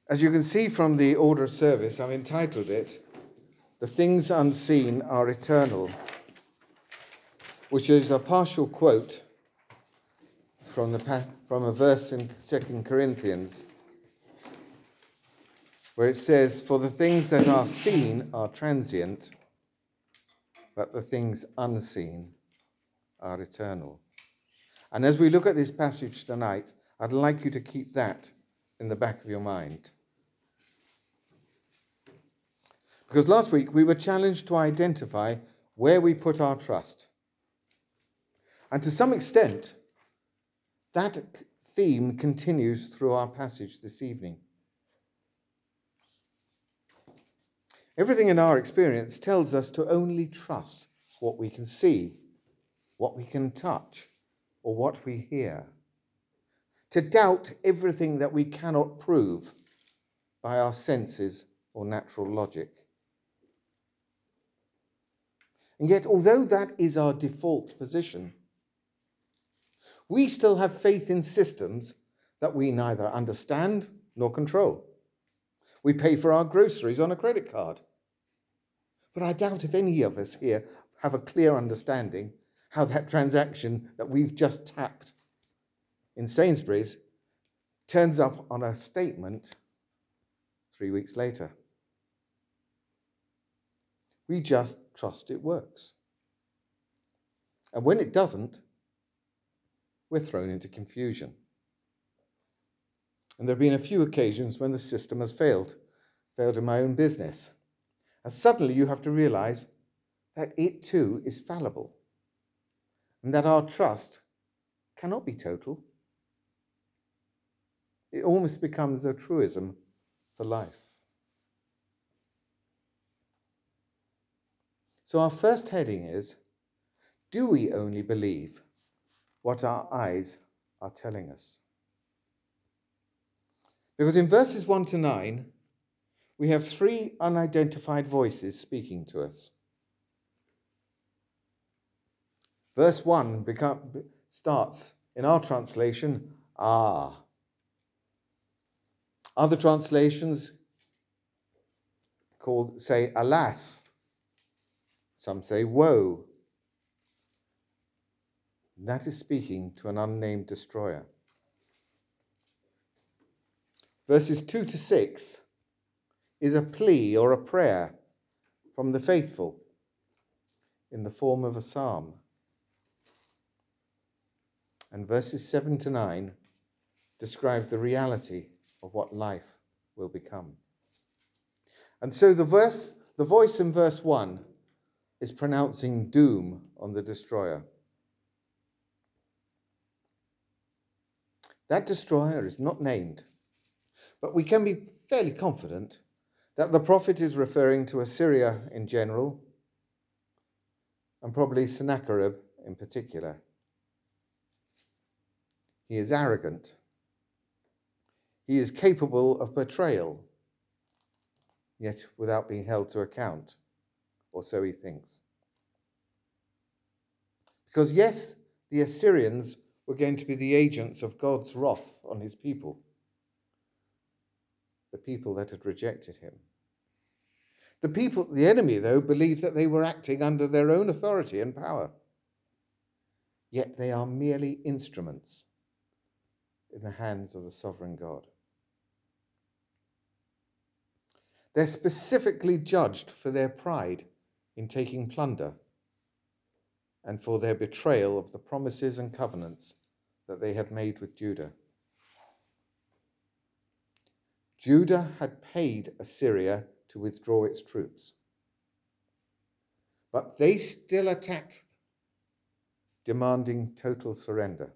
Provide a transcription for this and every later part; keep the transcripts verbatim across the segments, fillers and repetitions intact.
As you can see from the order of service, I've entitled it, "The Things Unseen Are Eternal," which is a partial quote from, the, from a verse in Second Corinthians, where it says, "For the things that are seen are transient, but the things unseen are eternal." And as we look at this passage tonight, I'd like you to keep that in the back of your mind. Because last week we were challenged to identify where we put our trust. And to some extent, that theme continues through our passage this evening. Everything in our experience tells us to only trust what we can see, what we can touch, or what we hear. To doubt everything that we cannot prove by our senses or natural logic. And yet, although that is our default position, we still have faith in systems that we neither understand nor control. We pay for our groceries on a credit card. But I doubt if any of us here have a clear understanding how that transaction that we've just tapped in Sainsbury's turns up on a statement three weeks later. We just trust it works. And when it doesn't, we're thrown into confusion. And there have been a few occasions when the system has failed, failed in my own business. And suddenly you have to realize that it too is fallible, and that our trust cannot be total. It almost becomes a truism for life. So our first heading is, do we only believe what our eyes are telling us? Because in verses one to nine, we have three unidentified voices speaking to us. Verse one become, starts, in our translation, ah. Other translations called, say, alas. Some say, woe. And that is speaking to an unnamed destroyer. Verses two to six is a plea or a prayer from the faithful in the form of a psalm. And verses seven to nine describe the reality of what life will become. And so the verse, the voice in verse one is pronouncing doom on the destroyer. That destroyer is not named, but we can be fairly confident that the prophet is referring to Assyria in general, and probably Sennacherib in particular. He is arrogant. He is capable of betrayal, yet without being held to account, or so he thinks. Because yes, the Assyrians were going to be the agents of God's wrath on his people, the people that had rejected him. The people, the enemy, though, believed that they were acting under their own authority and power. Yet they are merely instruments in the hands of the sovereign God. They're specifically judged for their pride in taking plunder and for their betrayal of the promises and covenants that they had made with Judah. Judah had paid Assyria to withdraw its troops, but they still attacked, demanding total surrender.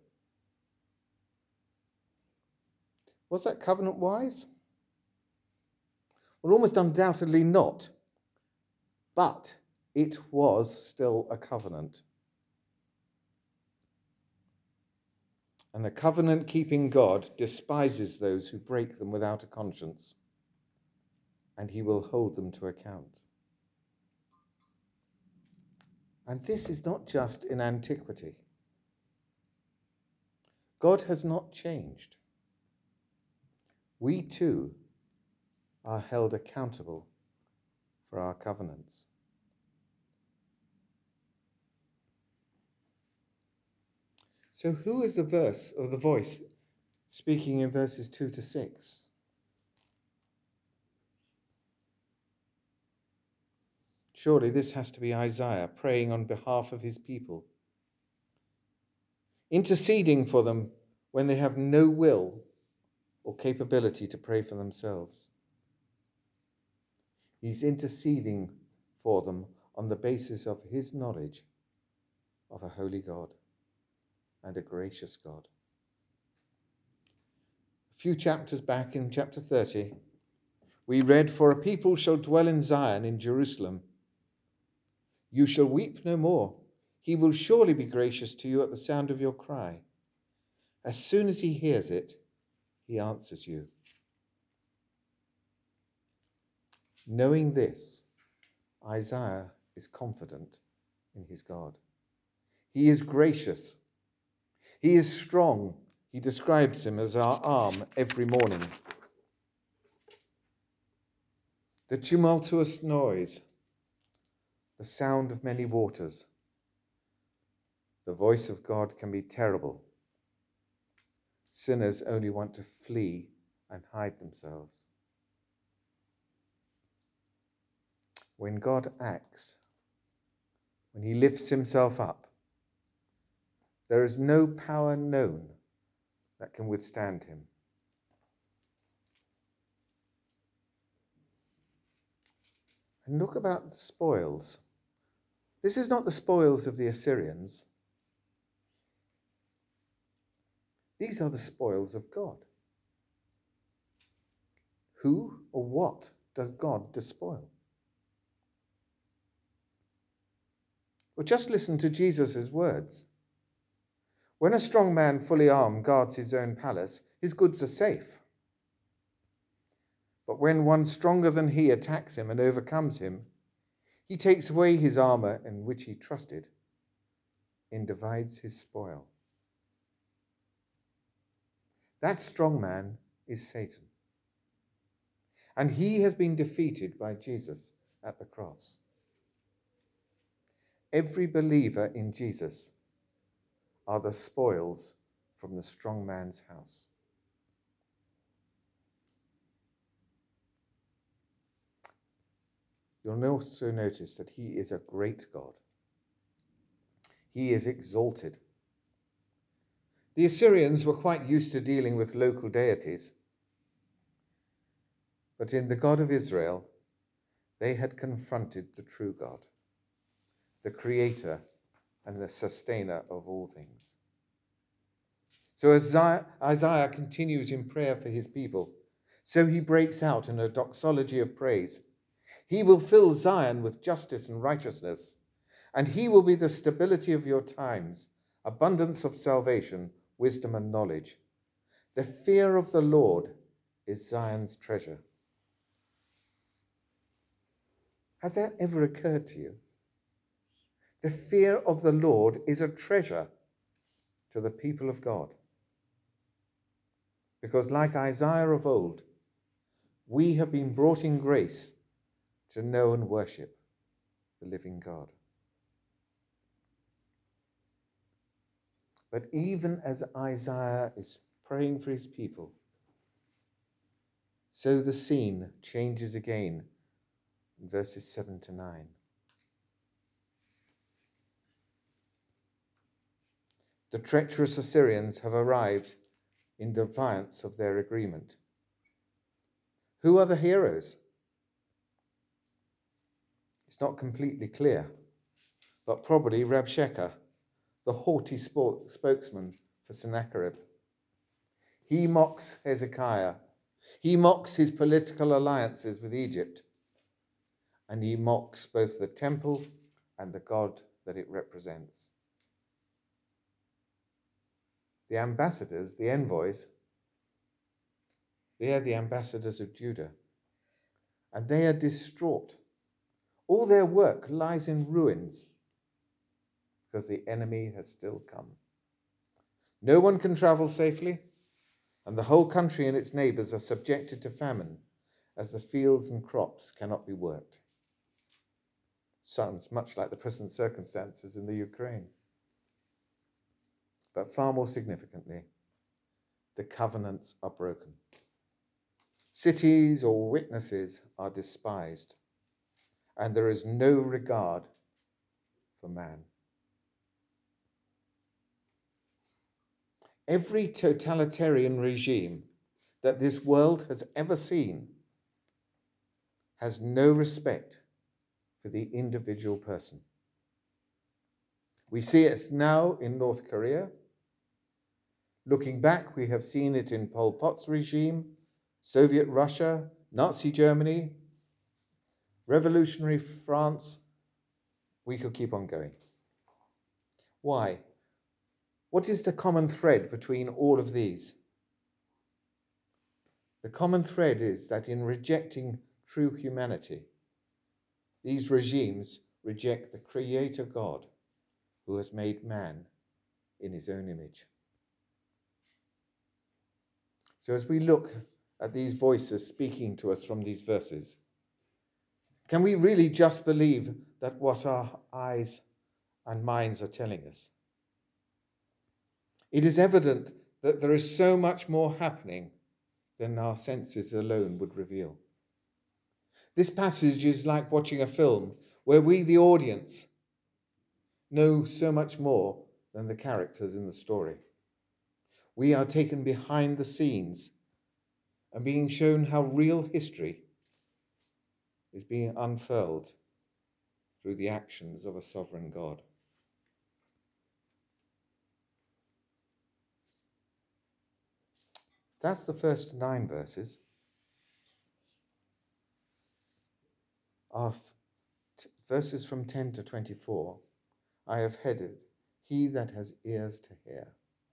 Was that covenant wise? Well, almost undoubtedly not, but it was still a covenant. And a covenant-keeping God despises those who break them without a conscience, and he will hold them to account. And this is not just in antiquity. God has not changed. We too are held accountable for our covenants. So who is the verse or the voice speaking in verses two to six? Surely this has to be Isaiah praying on behalf of his people, interceding for them when they have no will or capability to pray for themselves. He's interceding for them on the basis of his knowledge of a holy God and a gracious God. A few chapters back in chapter thirty, we read, "For a people shall dwell in Zion, in Jerusalem. You shall weep no more. He will surely be gracious to you at the sound of your cry. As soon as he hears it, he answers you." Knowing this, Isaiah is confident in his God. He is gracious. He is strong. He describes him as our arm every morning. The tumultuous noise, the sound of many waters, the voice of God can be terrible. Sinners only want to flee and hide themselves. When God acts, when he lifts himself up, there is no power known that can withstand him. And look about the spoils. This is not the spoils of the Assyrians. These are the spoils of God. Who or what does God despoil? Well, just listen to Jesus' words. When a strong man fully armed guards his own palace, his goods are safe. But when one stronger than he attacks him and overcomes him, he takes away his armor in which he trusted and divides his spoil. That strong man is Satan. And he has been defeated by Jesus at the cross. Every believer in Jesus are the spoils from the strong man's house. You'll also notice that he is a great God. He is exalted. The Assyrians were quite used to dealing with local deities, but in the God of Israel, they had confronted the true God, the creator and the sustainer of all things. So as Isaiah continues in prayer for his people, so he breaks out in a doxology of praise. He will fill Zion with justice and righteousness, and he will be the stability of your times, abundance of salvation, wisdom and knowledge. The fear of the Lord is Zion's treasure. Has that ever occurred to you? The fear of the Lord is a treasure to the people of God. Because like Isaiah of old, we have been brought in grace to know and worship the living God. But even as Isaiah is praying for his people, so the scene changes again in verses seven to nine. The treacherous Assyrians have arrived in defiance of their agreement. Who are the heroes? It's not completely clear, but probably Rabshakeh, the haughty spokesman for Sennacherib. He mocks Hezekiah. He mocks his political alliances with Egypt. And he mocks both the temple and the God that it represents. The ambassadors, the envoys, they are the ambassadors of Judah. And they are distraught. All their work lies in ruins because the enemy has still come. No one can travel safely, and the whole country and its neighbors are subjected to famine, as the fields and crops cannot be worked. Sounds much like the present circumstances in the Ukraine. But far more significantly, the covenants are broken. Cities or witnesses are despised, and there is no regard for man. Every totalitarian regime that this world has ever seen has no respect for the individual person. We see it now in North Korea. Looking back, we have seen it in Pol Pot's regime, Soviet Russia, Nazi Germany, revolutionary France. We could keep on going. Why? What is the common thread between all of these? The common thread is that in rejecting true humanity, these regimes reject the Creator God who has made man in his own image. So as we look at these voices speaking to us from these verses, can we really just believe that what our eyes and minds are telling us? It is evident that there is so much more happening than our senses alone would reveal. This passage is like watching a film where we, the audience, know so much more than the characters in the story. We are taken behind the scenes and being shown how real history is being unfurled through the actions of a sovereign God. That's the first nine verses. Our t- verses from ten to twenty-four, I have headed, "He that has ears to hear."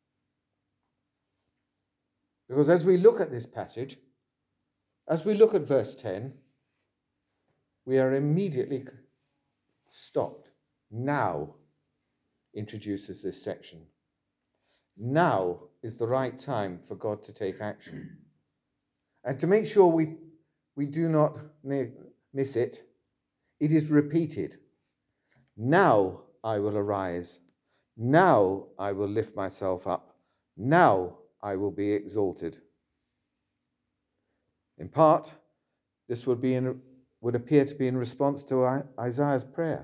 Because as we look at this passage, as we look at verse ten, we are immediately stopped. Now introduces this section. Now is the right time for God to take action. And to make sure we, we do not miss it, it is repeated. Now I will arise. Now I will lift myself up. Now I will be exalted. In part, this would be in, would appear to be in response to Isaiah's prayer.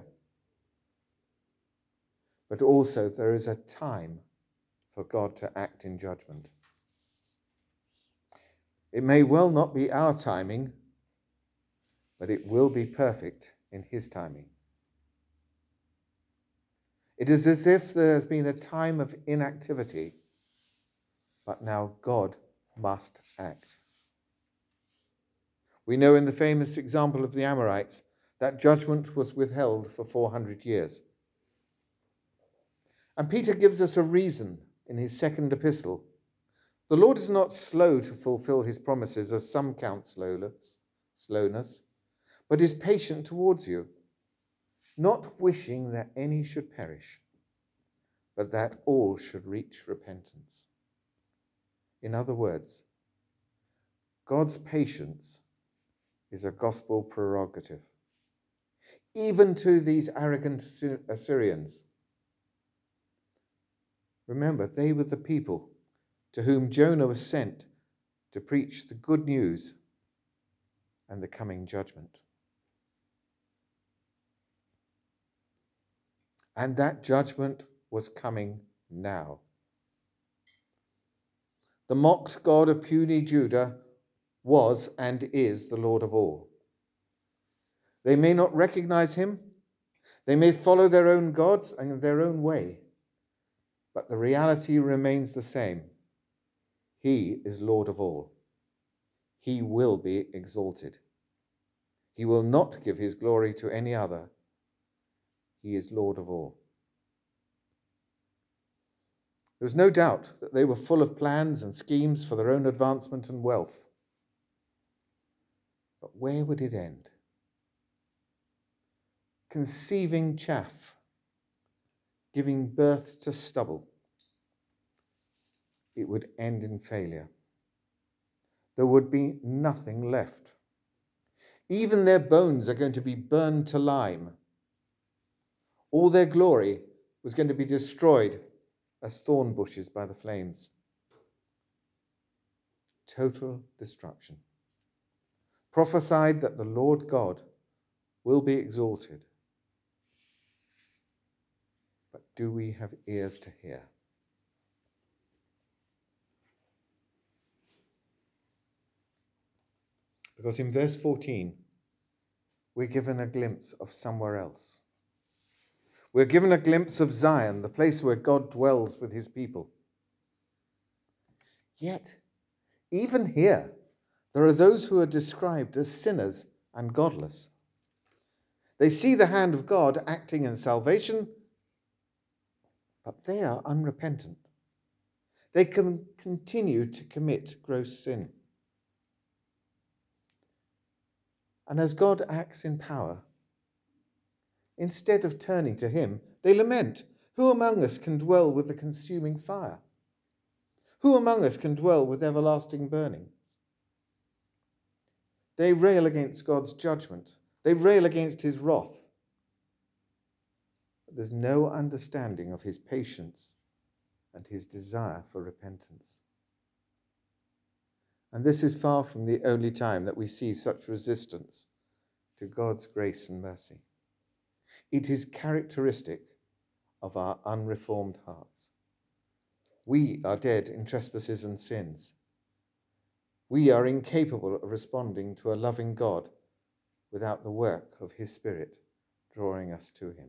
But also there is a time for God to act in judgment. It may well not be our timing, but it will be perfect in his timing. It is as if there has been a time of inactivity, but now God must act. We know in the famous example of the Amorites that judgment was withheld for four hundred years. And Peter gives us a reason in his second epistle. The Lord is not slow to fulfill his promises, as some count slowness, slowness, but is patient towards you, not wishing that any should perish, but that all should reach repentance. In other words, God's patience is a gospel prerogative. Even to these arrogant Assyrians. Remember, they were the people to whom Jonah was sent to preach the good news and the coming judgment. And that judgment was coming now. The mocked God of puny Judah was and is the Lord of all. They may not recognize him. They may follow their own gods and their own way. But the reality remains the same. He is Lord of all. He will be exalted. He will not give his glory to any other. He is Lord of all. There was no doubt that they were full of plans and schemes for their own advancement and wealth. But where would it end? Conceiving chaff, giving birth to stubble. It would end in failure. There would be nothing left Even their bones are going to be burned to lime. All their glory was going to be destroyed as thorn bushes by the flames. Total destruction. Prophesied that the Lord God will be exalted. But do we have ears to hear? Because in verse fourteen, we're given a glimpse of somewhere else. We're given a glimpse of Zion, the place where God dwells with his people. Yet, even here, there are those who are described as sinners and godless. They see the hand of God acting in salvation, but they are unrepentant. They can continue to commit gross sin. And as God acts in power, instead of turning to him, they lament, "Who among us can dwell with the consuming fire? Who among us can dwell with everlasting burnings?" They rail against God's judgment. They rail against his wrath. But there's no understanding of his patience and his desire for repentance. And this is far from the only time that we see such resistance to God's grace and mercy. It is characteristic of our unreformed hearts. We are dead in trespasses and sins. We are incapable of responding to a loving God without the work of his Spirit drawing us to him.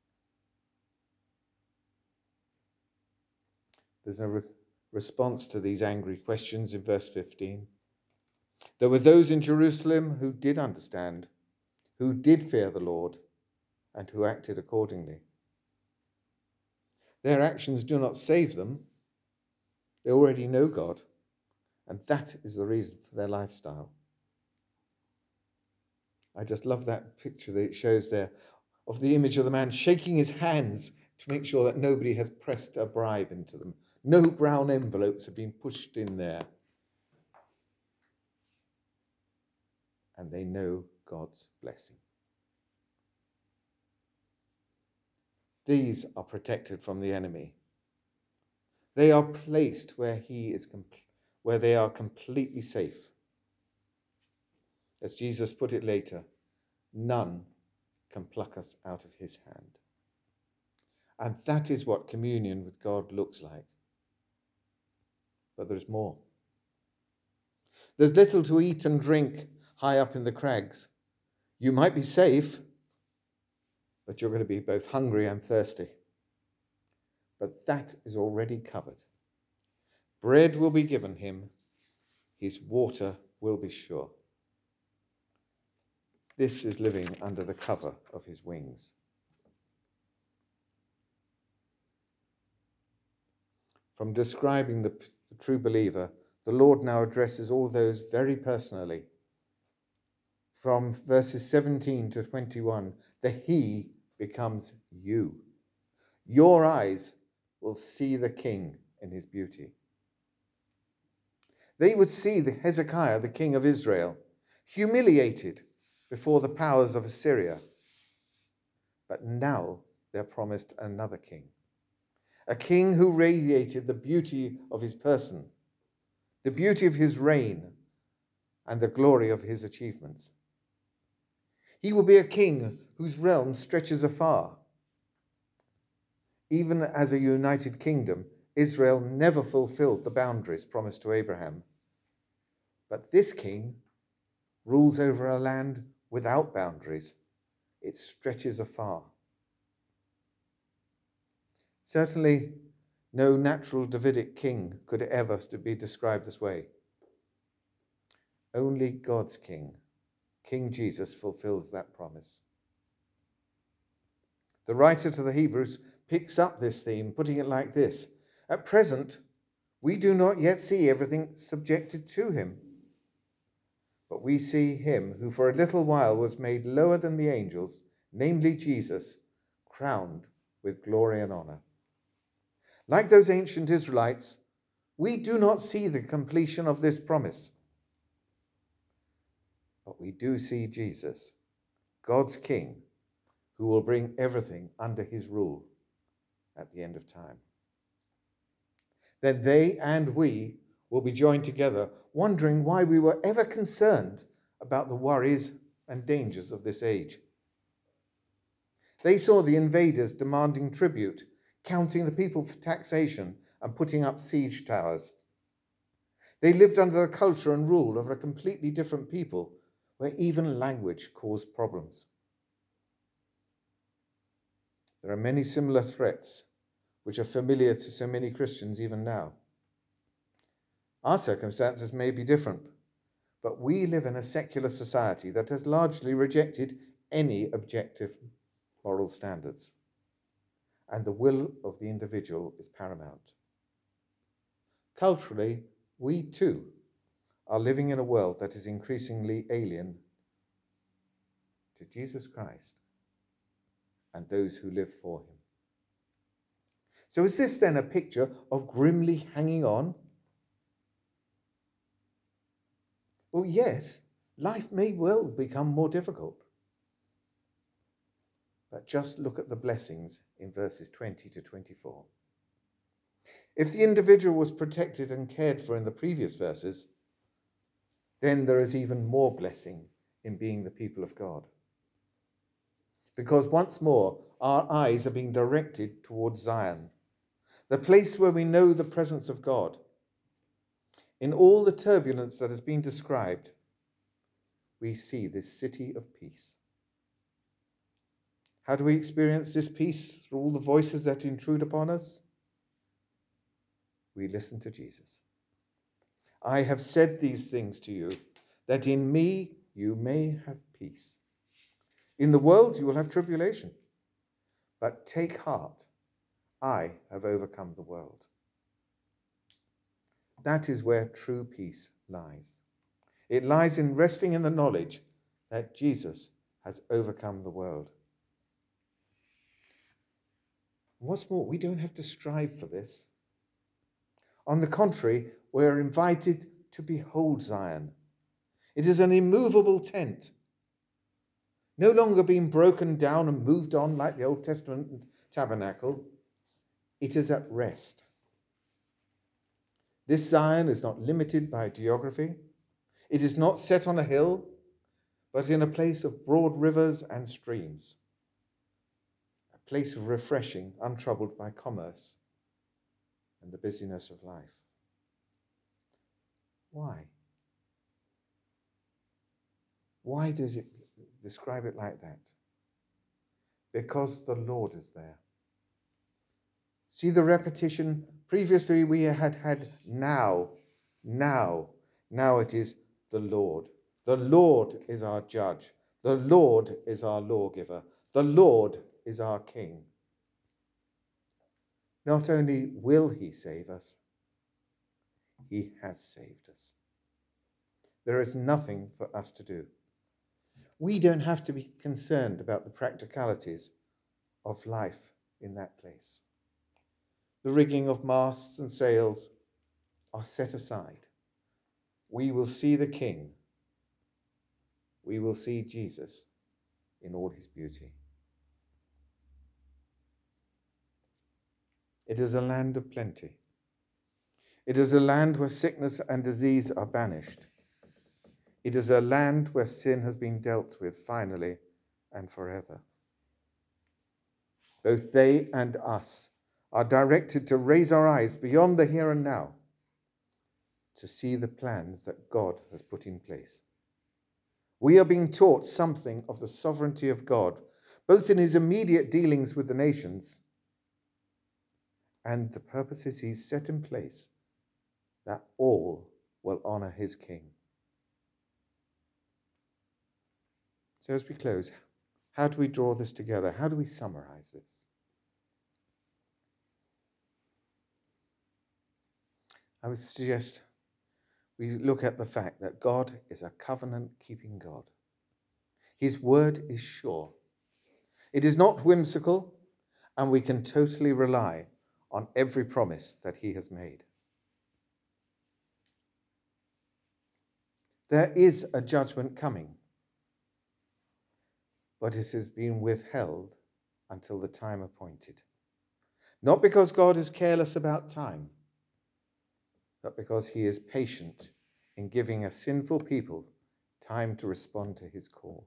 There's a re- response to these angry questions in verse fifteen. There were those in Jerusalem who did understand, who did fear the Lord, and who acted accordingly. Their actions do not save them. They already know God, and that is the reason for their lifestyle. I just love that picture that it shows there of the image of the man shaking his hands to make sure that nobody has pressed a bribe into them. No brown envelopes have been pushed in there. And they know God's blessing. These are protected from the enemy. They are placed where he is, where they are completely safe. As Jesus put it later, none can pluck us out of his hand. And that is what communion with God looks like. But there's more. There's little to eat and drink high up in the crags. You might be safe, but you're going to be both hungry and thirsty. But that is already covered. Bread will be given him. His water will be sure. This is living under the cover of his wings. From describing the, the true believer, the Lord now addresses all those very personally. From verses seventeen to twenty-one, the he becomes you. Your eyes will see the king in his beauty. They would see the Hezekiah, the king of Israel, humiliated before the powers of Assyria. But now they're promised another king, a king who radiated the beauty of his person, the beauty of his reign, and the glory of his achievements. He will be a king whose realm stretches afar. Even as a united kingdom, Israel never fulfilled the boundaries promised to Abraham. But this king rules over a land without boundaries. It stretches afar. Certainly, no natural Davidic king could ever be described this way. Only God's king, King Jesus, fulfills that promise. The writer to the Hebrews picks up this theme, putting it like this: at present, we do not yet see everything subjected to him, but we see him who for a little while was made lower than the angels, namely Jesus, crowned with glory and honor. Like those ancient Israelites, we do not see the completion of this promise. But we do see Jesus, God's King, who will bring everything under his rule at the end of time. Then they and we will be joined together, wondering why we were ever concerned about the worries and dangers of this age. They saw the invaders demanding tribute, counting the people for taxation, and putting up siege towers. They lived under the culture and rule of a completely different people, where even language caused problems. There are many similar threats which are familiar to so many Christians even now. Our circumstances may be different, but we live in a secular society that has largely rejected any objective moral standards, and the will of the individual is paramount. Culturally, we too are living in a world that is increasingly alien to Jesus Christ and those who live for him. So is this then a picture of grimly hanging on? Well, yes, life may well become more difficult. But just look at the blessings in verses twenty to twenty-four. If the individual was protected and cared for in the previous verses, then there is even more blessing in being the people of God. Because once more, our eyes are being directed towards Zion, the place where we know the presence of God. In all the turbulence that has been described, we see this city of peace. How do we experience this peace through all the voices that intrude upon us? We listen to Jesus. I have said these things to you, that in me you may have peace. In the world you will have tribulation, but take heart, I have overcome the world. That is where true peace lies. It lies in resting in the knowledge that Jesus has overcome the world. What's more, we don't have to strive for this. On the contrary, we're invited to behold Zion. It is an immovable tent, no longer being broken down and moved on like the Old Testament tabernacle. It is at rest. This Zion is not limited by geography. It is not set on a hill, but in a place of broad rivers and streams, a place of refreshing, untroubled by commerce and the busyness of life. Why? Why does it describe it like that? Because the Lord is there. See the repetition? Previously we had had now, now, now it is the Lord. The Lord is our judge. The Lord is our lawgiver. The Lord is our King. Not only will he save us, he has saved us. There is nothing for us to do. We don't have to be concerned about the practicalities of life in that place. The rigging of masts and sails are set aside. We will see the King. We will see Jesus in all his beauty. It is a land of plenty. It is a land where sickness and disease are banished. It is a land where sin has been dealt with finally and forever. Both they and us are directed to raise our eyes beyond the here and now to see the plans that God has put in place. We are being taught something of the sovereignty of God, both in his immediate dealings with the nations and the purposes he's set in place that all will honor his King. So as we close, how do we draw this together? How do we summarize this? I would suggest we look at the fact that God is a covenant-keeping God. His word is sure. It is not whimsical, and we can totally rely on every promise that he has made. There is a judgment coming, but it has been withheld until the time appointed. Not because God is careless about time, but because he is patient in giving a sinful people time to respond to his call.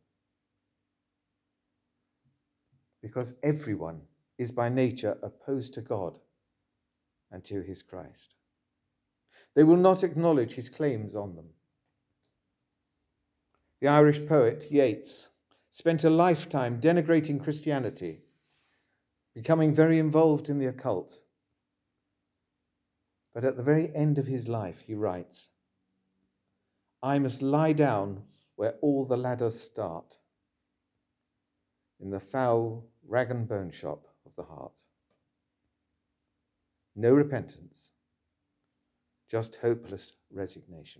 Because everyone is by nature opposed to God and to his Christ. They will not acknowledge his claims on them. The Irish poet Yeats spent a lifetime denigrating Christianity, becoming very involved in the occult. But at the very end of his life, he writes, "I must lie down where all the ladders start, in the foul rag and bone shop of the heart. No repentance, just hopeless resignation."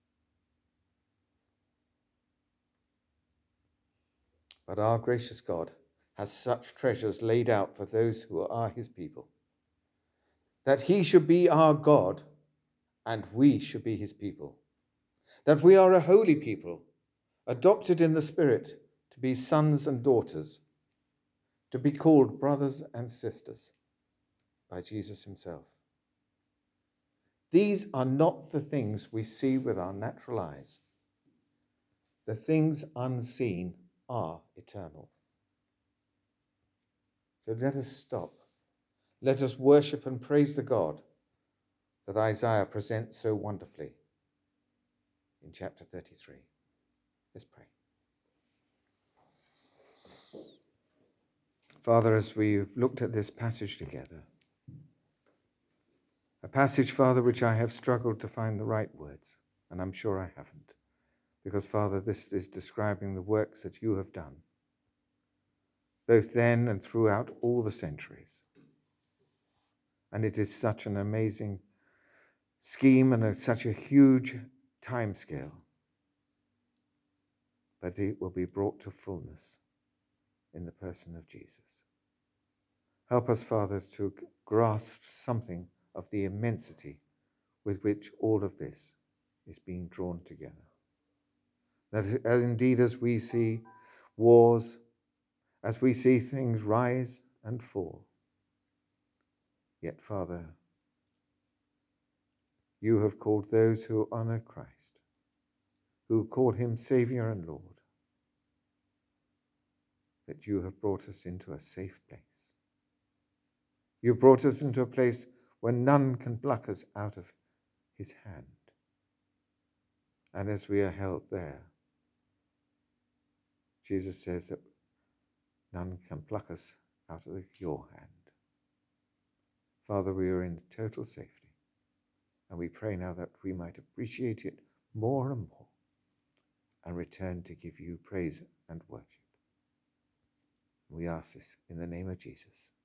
But our gracious God has such treasures laid out for those who are his people, that he should be our God and we should be his people, that we are a holy people, adopted in the Spirit to be sons and daughters, to be called brothers and sisters by Jesus himself. These are not the things we see with our natural eyes. The things unseen are eternal. So let us stop. Let us worship and praise the God that Isaiah presents so wonderfully in chapter thirty-three. Let's pray. Father, as we've looked at this passage together, a passage, Father, which I have struggled to find the right words, and I'm sure I haven't, because, Father, this is describing the works that you have done, both then and throughout all the centuries. And it is such an amazing scheme and a, such a huge time scale, but it will be brought to fullness in the person of Jesus. Help us, Father, to grasp something of the immensity with which all of this is being drawn together. That as indeed as we see wars, as we see things rise and fall, yet, Father, you have called those who honor Christ, who call him Savior and Lord, that you have brought us into a safe place. You brought us into a place where none can pluck us out of his hand. And as we are held there, Jesus says that none can pluck us out of your hand. Father, we are in total safety, and we pray now that we might appreciate it more and more and return to give you praise and worship. We ask this in the name of Jesus.